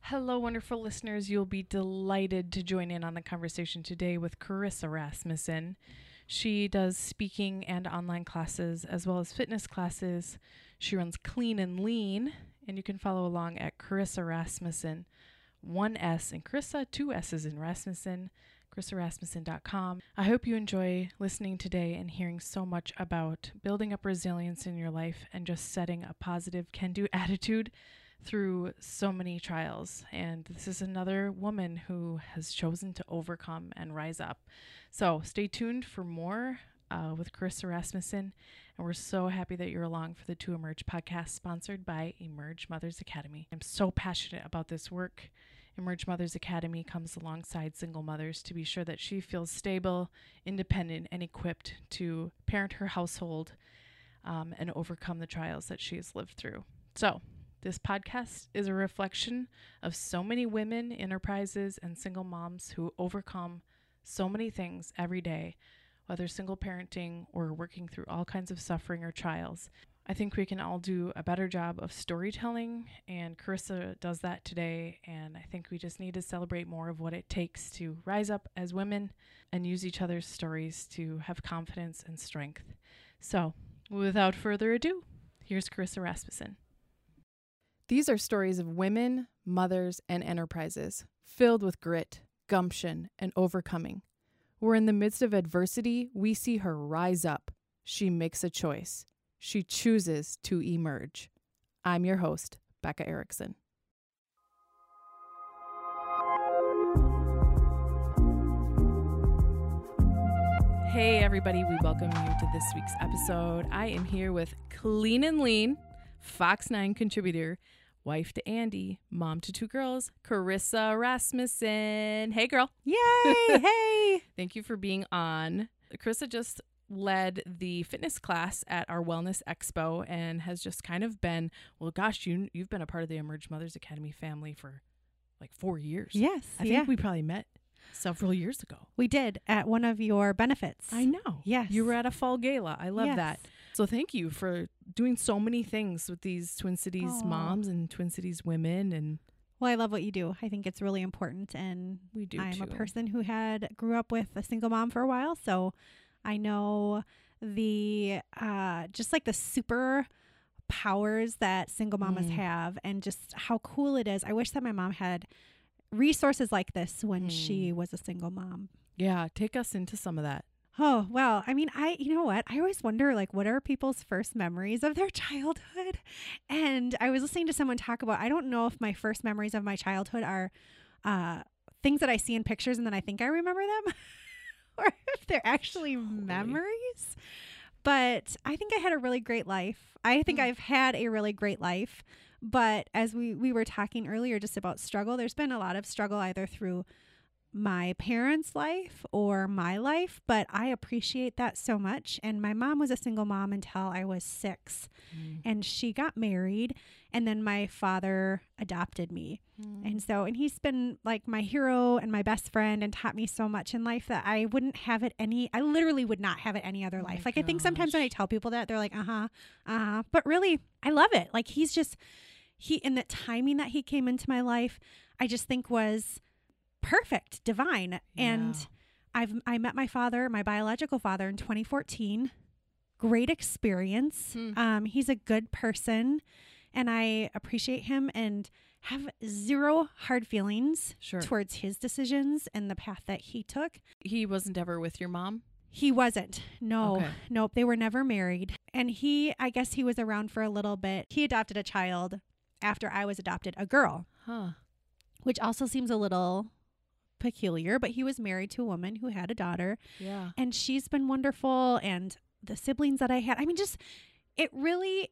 Hello, wonderful listeners. You'll be delighted to join in on the conversation today with Carissa Rasmussen. She does speaking and online classes as well as fitness classes. She runs Clean and Lean, and you can follow along at Carissa Rasmussen. 1 S in Carissa, 2 S's in Rasmussen, CarissaRasmussen.com. I hope you enjoy listening today and hearing so much about building up resilience in your life and just setting a positive can-do attitude through so many trials. And this is another woman who has chosen to overcome and rise up. So stay tuned for more with Carissa Rasmussen. And we're so happy that you're along for the To Emerge podcast sponsored by Emerge Mothers Academy. I'm so passionate about this work. Emerge Mothers Academy comes alongside single mothers to be sure that she feels stable, independent, and equipped to parent her household and overcome the trials that she has lived through. So this podcast is a reflection of so many women, enterprises, and single moms who overcome so many things every day, whether single parenting or working through all kinds of suffering or trials. I think we can all do a better job of storytelling, and Carissa does that today, and I think we just need to celebrate more of what it takes to rise up as women and use each other's stories to have confidence and strength. So, without further ado, here's Carissa Rasmussen. These are stories of women, mothers, and enterprises filled with grit, gumption, and overcoming. Where in the midst of adversity, we see her rise up. She makes a choice. She chooses to emerge. I'm your host, Becca Erickson. Hey, everybody. We welcome you to this week's episode. I am here with Clean and Lean, Fox 9 contributor, wife to Andy, mom to 2 girls, Carissa Rasmussen. Hey, girl. Yay. Hey. Thank you for being on. Carissa just led the fitness class at our Wellness Expo and has just kind of been, well, gosh, you've been a part of the Emerge Mothers Academy family for like 4 years. Yes. I think we probably met several years ago. We did at one of your benefits. I know. Yes. You were at a fall gala. I love that. So thank you for doing so many things with these Twin Cities moms and Twin Cities women. And well, I love what you do. I think it's really important. And we do I'm too. a person who grew up with a single mom for a while. So I know the just like the super powers that single mamas have and just how cool it is. I wish that my mom had resources like this when she was a single mom. Yeah. Take us into some of that. Oh, well, I mean, you know what? I always wonder, like, what are people's first memories of their childhood? And I was listening to someone talk about, I don't know if my first memories of my childhood are things that I see in pictures and then I think I remember them or if they're actually memories. But I think I had a really great life. I think I've had a really great life. But as we were talking earlier just about struggle, there's been a lot of struggle either through my parents' life or my life, but I appreciate that so much. And my mom was a single mom until I was 6 and she got married and then my father adopted me. And he's been like my hero and my best friend and taught me so much in life that I literally would not have it any other life. Like, I think sometimes when I tell people that, they're like, but really, I love it. Like, in the timing that he came into my life, I just think was perfect, divine. And I met my father, my biological father, in 2014. Great experience. He's a good person and I appreciate him and have zero hard feelings towards his decisions and the path that he took. He wasn't ever with your mom? He wasn't. No. Okay. Nope. They were never married. And I guess he was around for a little bit. He adopted a child after I was adopted, a girl. Which also seems a little peculiar, but he was married to a woman who had a daughter. Yeah. And she's been wonderful. And the siblings that I had, I mean, just, it really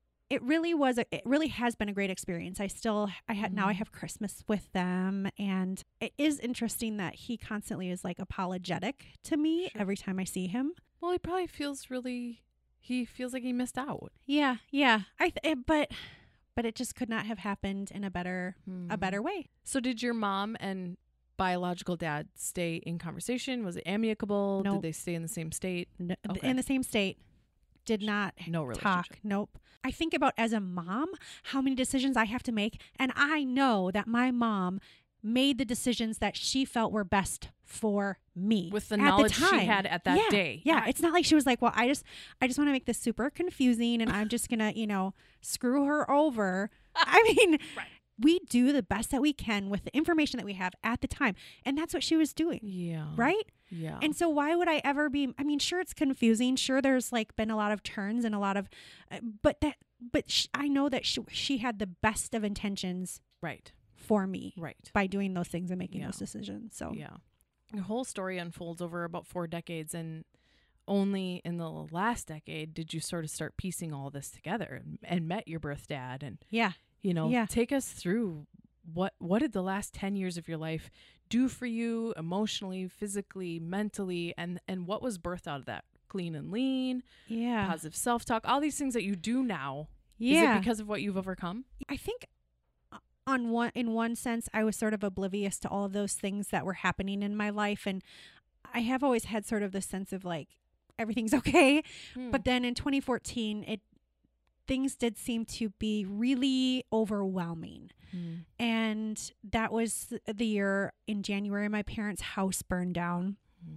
has been a great experience. Now I have Christmas with them. And it is interesting that he constantly is like apologetic to me every time I see him. Well, he probably feels like he missed out. Yeah. But it just could not have happened in a better way. So did your mom and biological dad stay in conversation? Was it amicable? Nope. Did they stay in the same state? In the same state. did not No talk. relationship. Nope. I think about as a mom, how many decisions I have to make. And I know that my mom made the decisions that she felt were best for me With the at knowledge she time. had at that Yeah, day. Yeah. It's not like she was like, well, I just want to make this super confusing and I'm just going to, screw her over. I mean, Right. we do the best that we can with the information that we have at the time. And that's what she was doing. Yeah. Right? Yeah. And so why would I ever be, I mean, sure, it's confusing. Sure, there's like been a lot of turns and a lot of, I know that she had the best of intentions right. for me Right. by doing those things and making Yeah. those decisions. So Yeah. The whole story unfolds over about 4 decades, and only in the last decade did you sort of start piecing all this together and met your birth dad. And, yeah. Yeah. take us through what did the last 10 years of your life do for you emotionally, physically, mentally, and what was birthed out of that? Clean and lean, Yeah. positive self-talk, all these things that you do now. Yeah. Is it because of what you've overcome? I think in one sense, I was sort of oblivious to all of those things that were happening in my life. And I have always had sort of this sense of like, everything's okay. But then in 2014, things did seem to be really overwhelming. And that was the year in January, my parents' house burned down.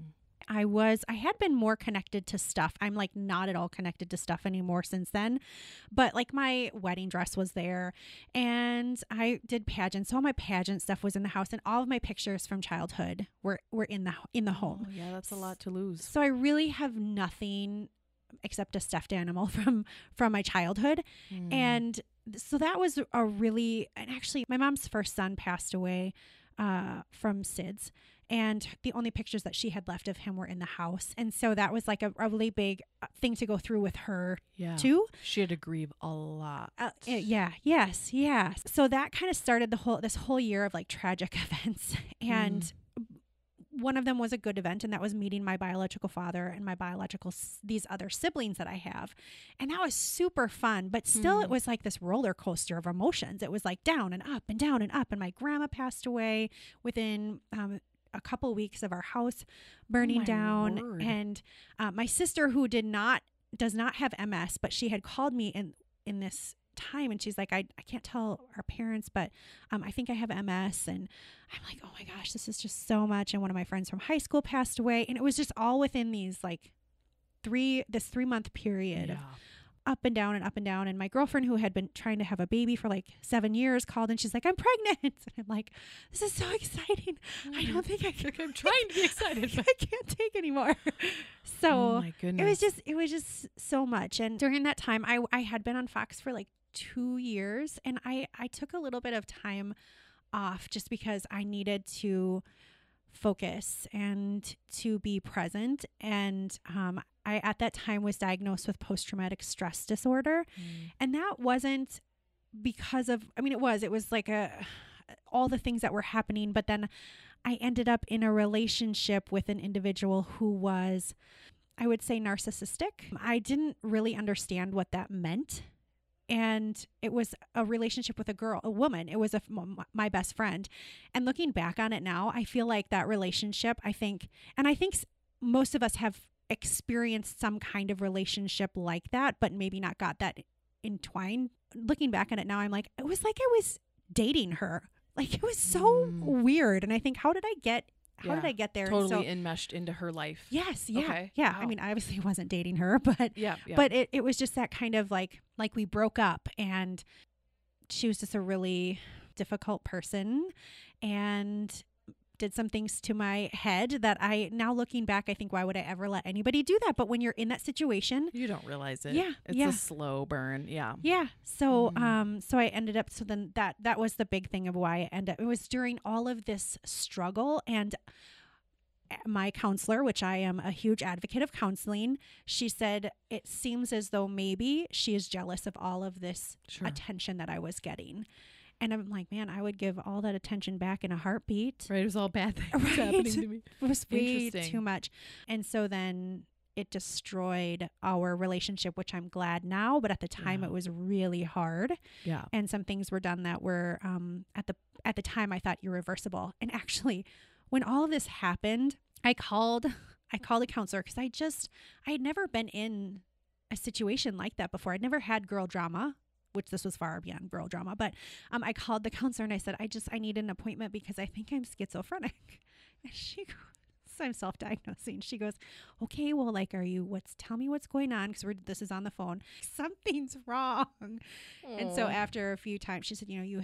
I had been more connected to stuff. I'm like not at all connected to stuff anymore since then. But like my wedding dress was there and I did pageants. So all my pageant stuff was in the house and all of my pictures from childhood were in the home. Oh, yeah, that's a lot to lose. So I really have nothing except a stuffed animal from my childhood. And so that was and actually my mom's first son passed away from SIDS. And the only pictures that she had left of him were in the house. And so that was like a really big thing to go through with her too. She had to grieve a lot. Yes. So that kind of started this whole year of like tragic events. And one of them was a good event, and that was meeting my biological father and my these other siblings that I have. And that was super fun, but still it was like this roller coaster of emotions. It was like down and up and down and up. And my grandma passed away within a couple weeks of our house burning down. Word. And my sister, who does not have MS, but she had called me in this time and she's like, I can't tell our parents, but I think I have MS. And I'm like, oh my gosh, this is just so much. And one of my friends from high school passed away, and it was just all within these like 3-month period of up and down and up and down. And my girlfriend, who had been trying to have a baby for like 7 years, called and she's like, I'm pregnant. And I'm like, this is so exciting. I don't think I can. I'm trying to be excited, but I can't take anymore. So oh my goodness. it was just so much. And during that time, I had been on Fox for like 2 years, and I took a little bit of time off just because I needed to focus and to be present. And I at that time was diagnosed with post-traumatic stress disorder. And that wasn't because of, I mean, it was like all the things that were happening, but then I ended up in a relationship with an individual who was, I would say, narcissistic. I didn't really understand what that meant. And it was a relationship with a woman. It was my best friend. And looking back on it now, I feel like that relationship, I think most of us have experienced some kind of relationship like that, but maybe not got that entwined. Looking back on it now, I'm like, it was like I was dating her. Like it was so weird. And I think, how did I get there? Totally enmeshed into her life. Yes. Yeah. Okay. Yeah. Wow. I mean, I obviously wasn't dating her, but but it was just that kind of like we broke up, and she was just a really difficult person and did some things to my head that now looking back, I think, why would I ever let anybody do that? But when you're in that situation, you don't realize it. Yeah. It's a slow burn. Yeah. Yeah. So, so I ended up, so then that was the big thing of why I ended up, it was during all of this struggle, and my counselor, which I am a huge advocate of counseling, she said, it seems as though maybe she is jealous of all of this attention that I was getting. And I'm like, man, I would give all that attention back in a heartbeat. Right. It was all bad things happening to me. It was way too much. And so then it destroyed our relationship, which I'm glad now. But at the time, it was really hard. Yeah. And some things were done that were at the time I thought irreversible. And actually, when all of this happened, I called a counselor because I had never been in a situation like that before. I'd never had girl drama, which this was far beyond girl drama. But I called the counselor and I said, I need an appointment because I think I'm schizophrenic. And she goes, I'm self-diagnosing. She goes, okay, well, like, tell me what's going on. Cause this is on the phone. Something's wrong. Aww. And so after a few times, she said, you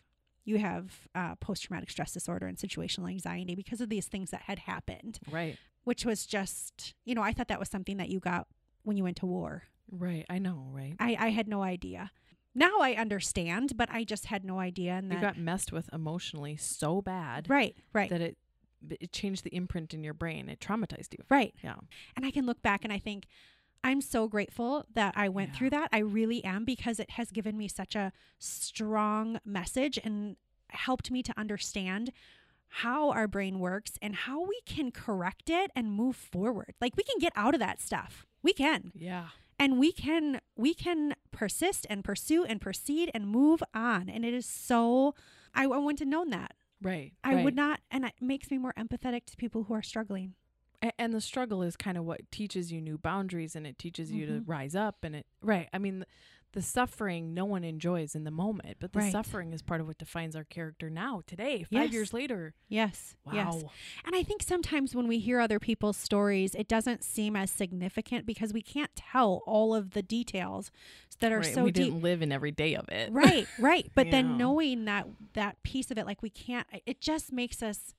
have post-traumatic stress disorder and situational anxiety because of these things that had happened. Right. Which was just, I thought that was something that you got when you went to war. Right. I know. Right. I had no idea. Now I understand, but I just had no idea. And you got messed with emotionally so bad. Right. That it changed the imprint in your brain. It traumatized you. Right. Yeah. And I can look back and I think I'm so grateful that I went through that. I really am, because it has given me such a strong message and helped me to understand how our brain works and how we can correct it and move forward. Like, we can get out of that stuff. We can. Yeah. And we can persist and pursue and proceed and move on. And it is so, I wouldn't have known that. Right. I would not. And it makes me more empathetic to people who are struggling. And the struggle is kind of what teaches you new boundaries, and it teaches you to rise up. And I mean, the suffering no one enjoys in the moment, but the suffering is part of what defines our character now, today, 5 years later. Yes. Wow. Yes. And I think sometimes when we hear other people's stories, it doesn't seem as significant because we can't tell all of the details that are so we deep. didn't live in every day of it. Right. But then knowing that piece of it, like, we can't, it just makes us,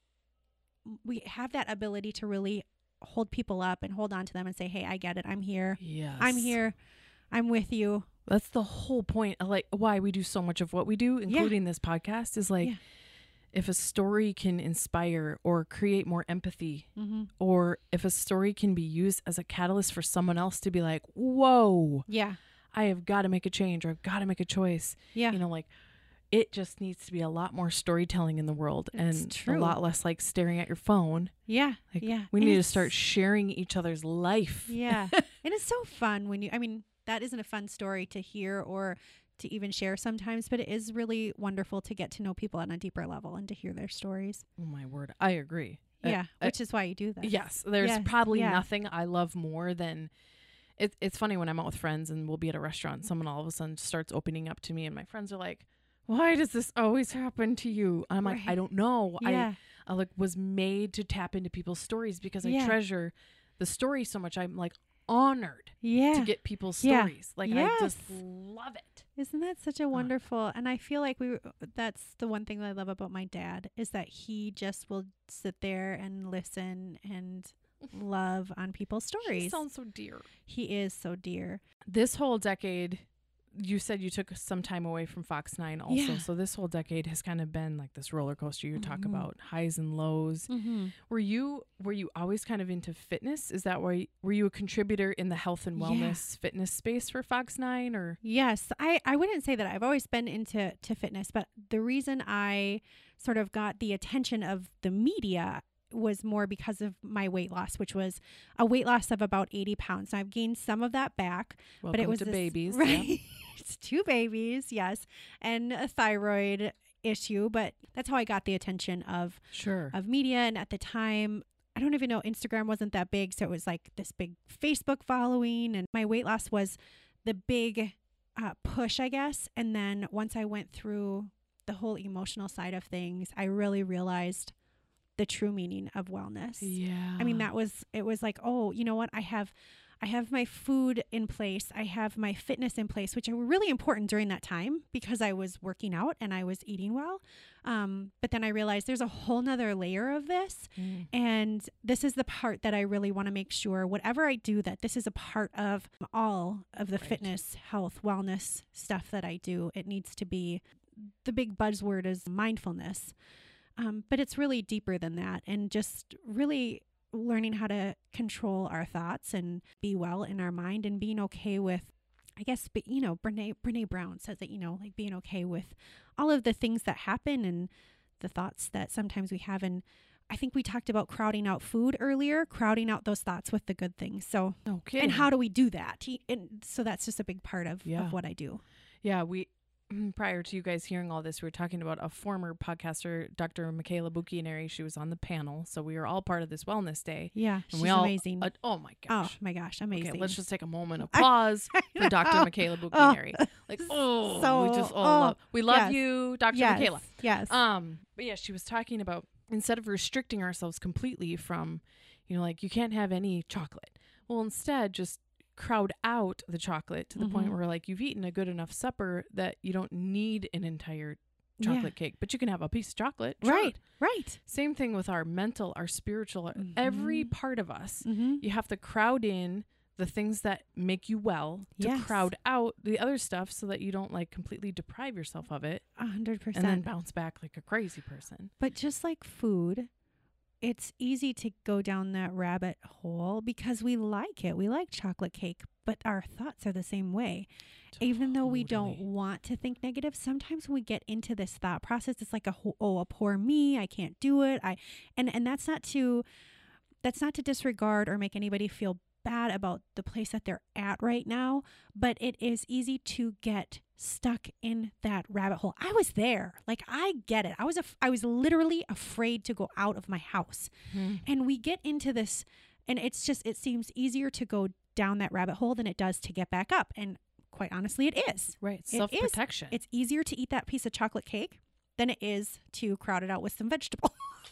we have that ability to really hold people up and hold on to them and say, hey, I get it. I'm here. Yes. I'm here. I'm with you. That's the whole point of, like, why we do so much of what we do, including this podcast, is like, if a story can inspire or create more empathy, or if a story can be used as a catalyst for someone else to be like, whoa, I have got to make a change, or I've got to make a choice. Yeah. Like, it just needs to be a lot more storytelling in the world, and a lot less like staring at your phone. Yeah. Like, we need to start sharing each other's life. Yeah. And it's so fun when that isn't a fun story to hear or to even share sometimes, but it is really wonderful to get to know people on a deeper level and to hear their stories. Oh my word. I agree. Yeah. Which is why you do that. Yes. There's probably nothing I love more than it's funny when I'm out with friends and we'll be at a restaurant, someone all of a sudden starts opening up to me and my friends are like, why does this always happen to you? And I'm like, I don't know. I was made to tap into people's stories because I treasure the story so much. I'm like honored to get people's stories. Like, I just love it. Isn't that such a wonderful, and I feel like that's the one thing that I love about my dad is that he just will sit there and listen and love on people's stories. He sounds so dear. He is so dear. This whole decade, you said you took some time away from Fox 9 also. Yeah. So this whole decade has kind of been like this roller coaster. You talk about highs and lows. Were you always kind of into fitness? Is that why, were you a contributor in the health and wellness fitness space for Fox 9 or? Yes, I wouldn't say that I've always been into fitness, but the reason I sort of got the attention of the media was more because of my weight loss, which was a weight loss of about 80 pounds. Now, I've gained some of that back, but it was babies, right? Yeah. It's 2 babies, yes, and a thyroid issue. But that's how I got the attention of media. And at the time, I don't even know, Instagram wasn't that big, so it was like this big Facebook following, and my weight loss was the big push, I guess. And then once I went through the whole emotional side of things, I really realized the true meaning of wellness. Yeah. I mean, it was like, oh, you know what? I have my food in place. I have my fitness in place, which are really important during that time because I was working out and I was eating well. But then I realized there's a whole nother layer of this. And this is the part that I really want to make sure whatever I do, that this is a part of all of the fitness, health, wellness stuff that I do. It needs to be, the big buzzword is mindfulness. But it's really deeper than that, and just really learning how to control our thoughts and be well in our mind and being okay with, I guess, Brene Brown says that, like being okay with all of the things that happen and the thoughts that sometimes we have. And I think we talked about crowding out food earlier, crowding out those thoughts with the good things. So, and how do we do that? And so that's just a big part of what I do. Yeah, prior to you guys hearing all this, we were talking about a former podcaster, Dr. Michaela Buchianeri. She was on the panel. So we were all part of this wellness day. Yeah, And she's we all, amazing. Oh my Oh gosh. my gosh, amazing. Okay, let's just take a moment of pause for Dr. Michaela Buchianeri. Like, we love yes. you, Dr. Yes, Michaela. yes. But yeah, she was talking about, instead of restricting ourselves completely from, like you can't have any chocolate. Well, instead just crowd out the chocolate to the point where like you've eaten a good enough supper that you don't need an entire chocolate cake, but you can have a piece of chocolate. Sure. Right. Same thing with our mental, our spiritual, every part of us. Mm-hmm. You have to crowd in the things that make you well to crowd out the other stuff so that you don't like completely deprive yourself of it 100%. and then bounce back like a crazy person. But just like food, it's easy to go down that rabbit hole because we like it. We like chocolate cake, but our thoughts are the same way. Even though we don't want to think negative, sometimes when we get into this thought process, it's like a poor me, I can't do it. And that's not to disregard or make anybody feel bad about the place that they're at right now, but it is easy to get stuck in that rabbit hole. I was there. Like, I get it. I was literally afraid to go out of my house. And we get into this, and it seems easier to go down that rabbit hole than it does to get back up. And quite honestly, it is. Right. Self-protection. It's easier to eat that piece of chocolate cake than it is to crowd it out with some vegetables,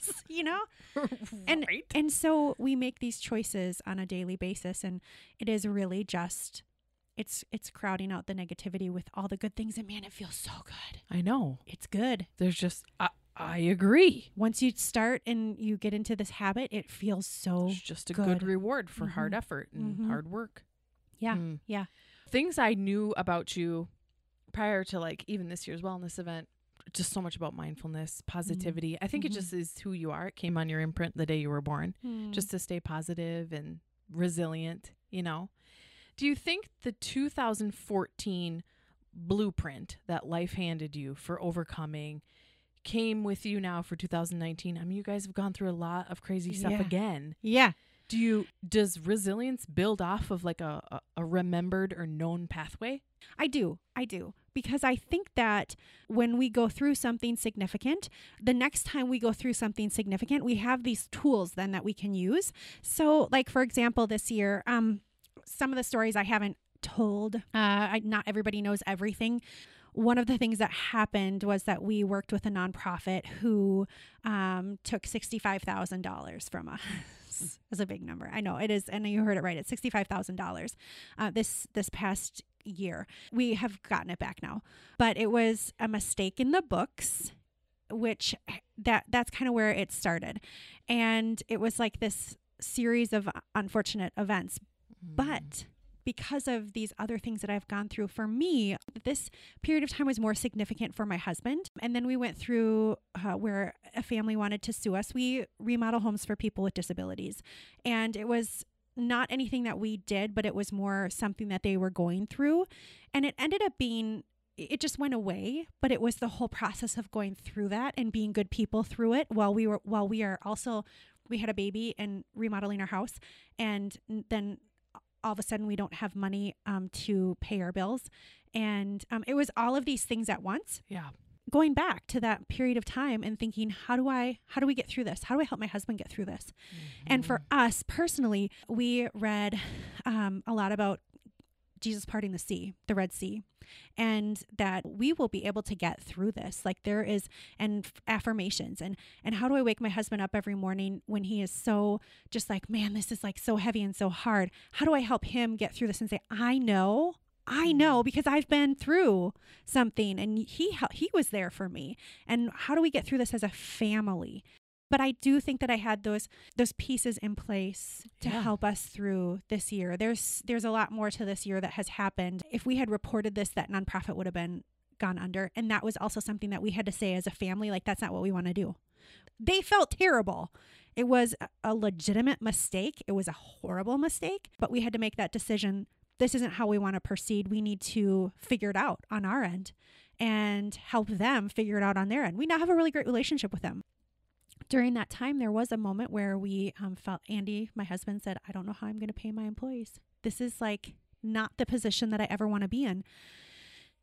And so we make these choices on a daily basis, and it is really just, it's crowding out the negativity with all the good things, and man, it feels so good. I know. It's good. There's just, I agree. Once you start and you get into this habit, it feels so It's just a good reward for hard effort and hard work. Yeah. Yeah. Things I knew about you prior to like even this year's wellness event, just so much about mindfulness, positivity. I think it just is who you are. It came on your imprint the day you were born, just to stay positive and resilient, Do you think the 2014 blueprint that life handed you for overcoming came with you now for 2019? I mean, you guys have gone through a lot of crazy stuff again. Yeah. Does resilience build off of like a remembered or known pathway? I do. Because I think that when we go through something significant, the next time we go through something significant, we have these tools then that we can use. So like, for example, this year, some of the stories I haven't told, not everybody knows everything. One of the things that happened was that we worked with a nonprofit who took $65,000 from us. It's a big number. I know it is. And you heard it right. It's $65,000 this past year. We have gotten it back now, but it was a mistake in the books, which that's kind of where it started. And it was like this series of unfortunate events. But because of these other things that I've gone through, for me, this period of time was more significant for my husband. And then we went through where a family wanted to sue us. We remodel homes for people with disabilities. And it was not anything that we did, but it was more something that they were going through. And it ended up being, it just went away, but it was the whole process of going through that and being good people through it we had a baby and remodeling our house. And then all of a sudden we don't have money to pay our bills. And it was all of these things at once. Yeah. Going back to that period of time and thinking, how do we get through this? How do I help my husband get through this? And for us personally, we read a lot about Jesus parting the Red Sea, and that we will be able to get through this. Like there is, and affirmations and how do I wake my husband up every morning when he is so just like, man, this is like so heavy and so hard. How do I help him get through this and say, I know because I've been through something and he was there for me. And how do we get through this as a family? But I do think that I had those pieces in place to help us through this year. There's a lot more to this year that has happened. If we had reported this, that nonprofit would have been gone under. And that was also something that we had to say as a family, like, that's not what we want to do. They felt terrible. It was a legitimate mistake. It was a horrible mistake, but we had to make that decision. This isn't how we want to proceed. We need to figure it out on our end and help them figure it out on their end. We now have a really great relationship with them. During that time, there was a moment where we felt, Andy, my husband, said, I don't know how I'm going to pay my employees. This is like not the position that I ever want to be in.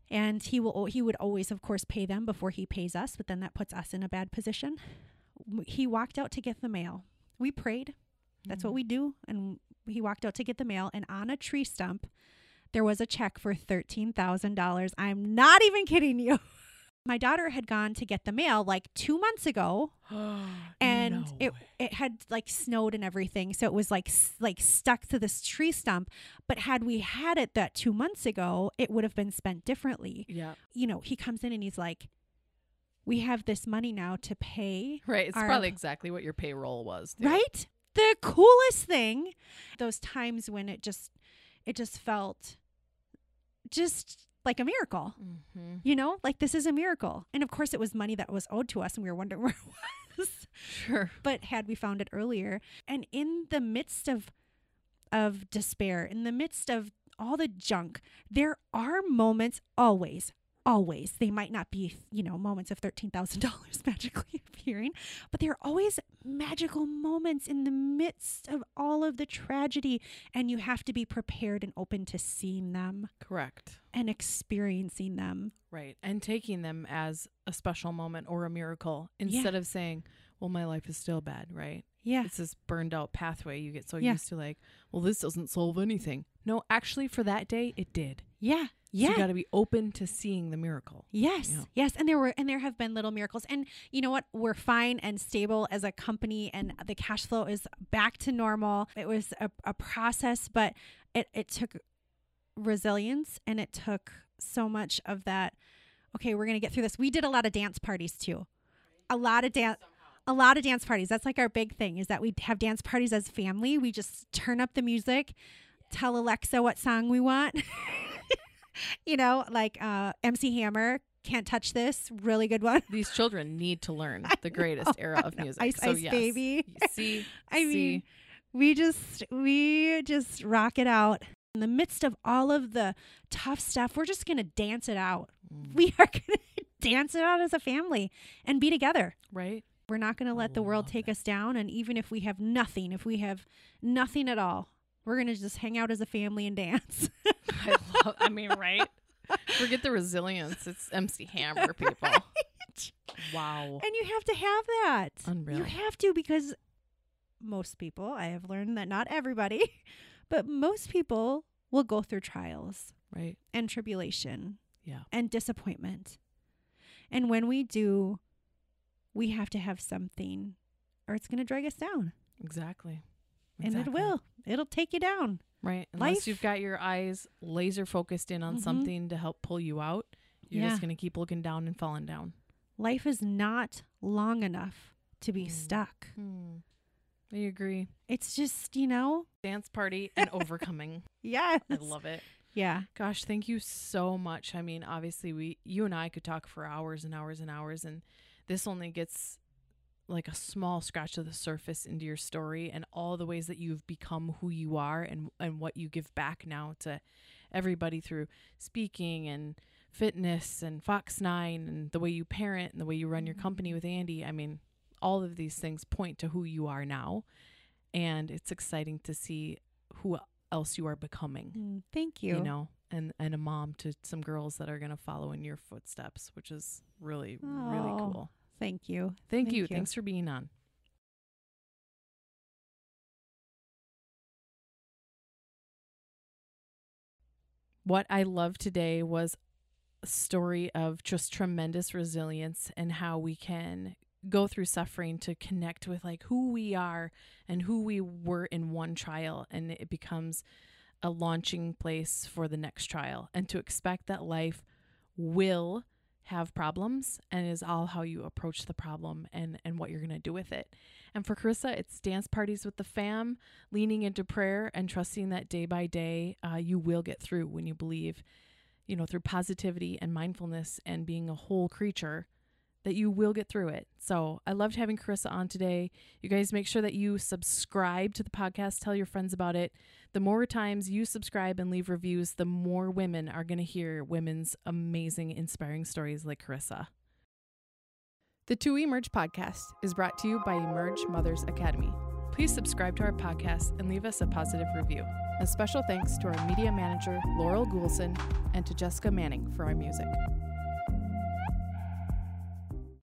And he would always, of course, pay them before he pays us, but then that puts us in a bad position. He walked out to get the mail. We prayed. That's what we do. And he walked out to get the mail, and on a tree stump, there was a check for $13,000. I'm not even kidding you. My daughter had gone to get the mail like 2 months ago, and it had like snowed and everything. So it was like stuck to this tree stump. But had we had it that 2 months ago, it would have been spent differently. Yeah. You know, he comes in and he's like, we have this money now to pay. Right. It's probably exactly what your payroll was. Too. Right? The coolest thing. Those times when it just felt just like a miracle. Mm-hmm. You know, like this is a miracle. And of course it was money that was owed to us and we were wondering where it was. Sure. But had we found it earlier, and in the midst of despair, in the midst of all the junk, there are moments always. They might not be, you know, moments of $13,000 magically appearing, but there are always magical moments in the midst of all of the tragedy, and you have to be prepared and open to seeing them. Correct. And experiencing them. Right. And taking them as a special moment or a miracle instead of saying, well, my life is still bad, right? Yeah. It's this burned out pathway. You get so used to like, well, this doesn't solve anything. No, actually for that day, it did. Yeah. Yeah. So you got to be open to seeing the miracle. Yes. Yeah. Yes. And there have been little miracles. And you know what? We're fine and stable as a company, and the cash flow is back to normal. It was a process, but it took resilience, and it took so much of that. Okay, we're going to get through this. We did a lot of dance parties too. A lot of dance parties. That's like our big thing, is that we have dance parties as family. We just turn up the music, tell Alexa what song we want. You know, like MC Hammer, Can't Touch This, really good one. These children need to learn the greatest era of music. Ice Baby. I mean, we just rock it out. In the midst of all of the tough stuff, we're just going to dance it out. We are going to dance it out as a family and be together. Right. We're not going to let the world take us down. And even if we have nothing at all, we're going to just hang out as a family and dance. Right? Forget the resilience. It's MC Hammer, people. Right? Wow. And you have to have that. Unreal. You have to, because most people, I have learned that not everybody, but most people will go through trials. Right. And tribulation. Yeah. And disappointment. And when we do, we have to have something, or it's going to drag us down. Exactly. And it will. It'll take you down. Right. Unless you've got your eyes laser focused in on something to help pull you out, you're just going to keep looking down and falling down. Life is not long enough to be stuck. I agree. It's just, you know. Dance party and overcoming. Yes. I love it. Yeah. Gosh, thank you so much. I mean, obviously you and I could talk for hours and hours and hours, and this only gets like a small scratch of the surface into your story and all the ways that you've become who you are, and what you give back now to everybody through speaking and fitness and Fox 9 and the way you parent and the way you run your company with Andy. I mean, all of these things point to who you are now, and it's exciting to see who else you are becoming. Thank you. You know, and a mom to some girls that are going to follow in your footsteps, which is really, really cool. Thank you. Thank you. Thanks for being on. What I loved today was a story of just tremendous resilience and how we can go through suffering to connect with like who we are and who we were in one trial, and it becomes a launching place for the next trial, and to expect that life will have problems and is all how you approach the problem and what you're going to do with it. And for Carissa, it's dance parties with the fam, leaning into prayer and trusting that day by day you will get through when you believe, you know, through positivity and mindfulness and being a whole creature, that you will get through it. So I loved having Carissa on today. You guys make sure that you subscribe to the podcast. Tell your friends about it. The more times you subscribe and leave reviews, the more women are going to hear women's amazing, inspiring stories like Carissa. The 2 Emerge podcast is brought to you by Emerge Mothers Academy. Please subscribe to our podcast and leave us a positive review. A special thanks to our media manager, Laurel Goulson, and to Jessica Manning for our music.